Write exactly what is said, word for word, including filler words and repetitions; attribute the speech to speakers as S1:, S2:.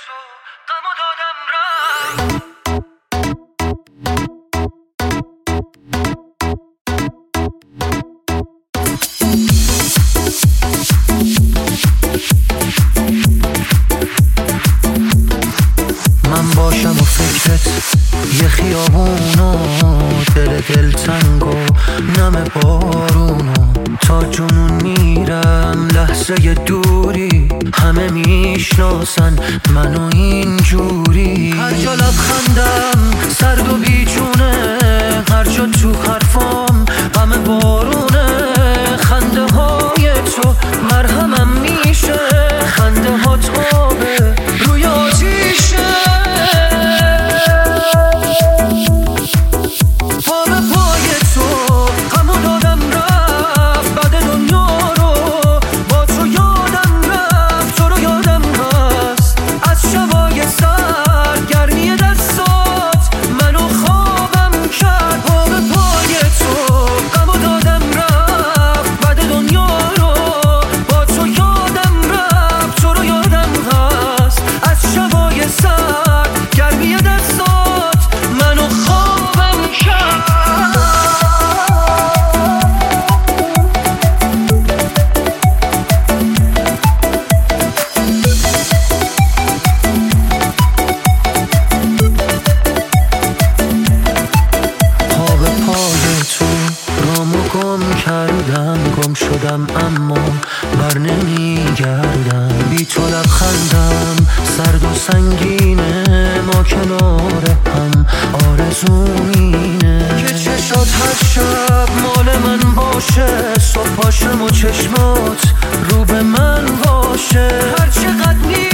S1: تو غمو دادم رفت.
S2: من باشم و فکرت یه خیابونو، دل دل تنگ و نم بارونو، تا جنون میرم لحظه دوری، همه میشناسن منو اینجوری. هر جا لبخندم سرد و بیجونه، هر جا تو حرفام غم بارونه. خنده های تو مرهمم میشه، خنده ها تابه روی آتیشه. پا به پای تو غمو دادم رفت، بعد دنیا رو با تو یادم رفت. تو رو یادم هست از شبای سر، گرمی دستات منو خوابم کرد. پا به پای تو غمو دادم رفت، بعد دنیا رو با تو یادم رفت. تو رو یادم هست از شبای سر، گرمی دستات منو خوابم کرد. پا به پای تو رامو گم کردم، گم شدم اما بر نمیگردم. بی تو لبخندم سرد و سنگینه، ما کنار هم آرزومینه که چشات هر شب مال من باشه. صبح پاشم و چشمات رو به من باشه، هر چقدر